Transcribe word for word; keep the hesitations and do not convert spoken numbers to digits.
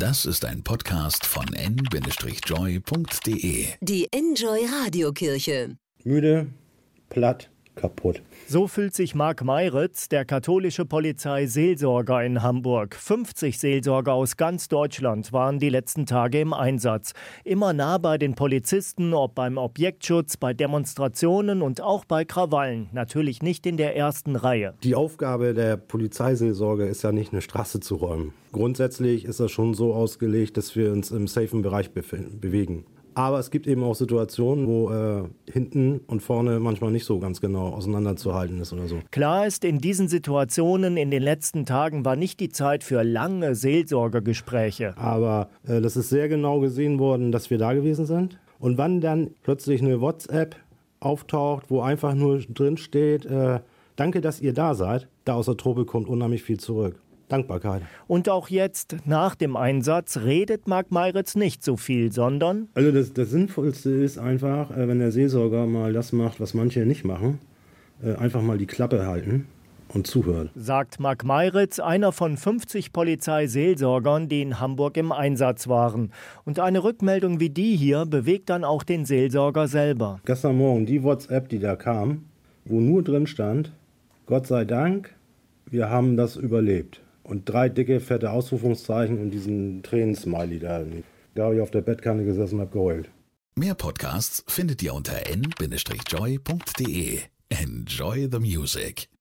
Das ist ein Podcast von en Bindestrich joy punkt de. Die Enjoy Radiokirche. Müde, platt, kaputt. So fühlt sich Marc Meiritz, der katholische Polizeiseelsorger in Hamburg. fünfzig Seelsorger aus ganz Deutschland waren die letzten Tage im Einsatz. Immer nah bei den Polizisten, ob beim Objektschutz, bei Demonstrationen und auch bei Krawallen. Natürlich nicht in der ersten Reihe. Die Aufgabe der Polizeiseelsorge ist ja nicht, eine Straße zu räumen. Grundsätzlich ist das schon so ausgelegt, dass wir uns im safen Bereich befinden, bewegen. Aber es gibt eben auch Situationen, wo äh, hinten und vorne manchmal nicht so ganz genau auseinanderzuhalten ist oder so. Klar ist, in diesen Situationen in den letzten Tagen war nicht die Zeit für lange Seelsorgegespräche. Aber äh, das ist sehr genau gesehen worden, dass wir da gewesen sind. Und wann dann plötzlich eine WhatsApp auftaucht, wo einfach nur drin steht, äh, danke, dass ihr da seid, da aus der Truppe kommt unheimlich viel zurück. Dankbarkeit. Und auch jetzt, nach dem Einsatz, redet Marc Meiritz nicht so viel, sondern... Also das, das Sinnvollste ist einfach, wenn der Seelsorger mal das macht, was manche nicht machen, einfach mal die Klappe halten und zuhören. Sagt Marc Meiritz, einer von fünfzig Polizeiseelsorgern, die in Hamburg im Einsatz waren. Und eine Rückmeldung wie die hier bewegt dann auch den Seelsorger selber. Gestern Morgen die WhatsApp, die da kam, wo nur drin stand, Gott sei Dank, wir haben das überlebt. Und drei dicke, fette Ausrufungszeichen und diesen Tränen-Smiley da. Da habe ich auf der Bettkante gesessen und habe geheult. Mehr Podcasts findet ihr unter en Bindestrich joy punkt de. Enjoy the music.